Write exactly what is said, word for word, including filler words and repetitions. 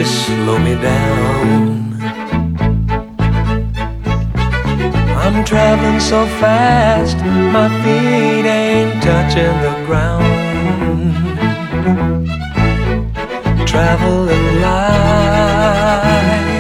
to slow me down. I'm traveling so fast, my feet ain't touching the ground. Traveling light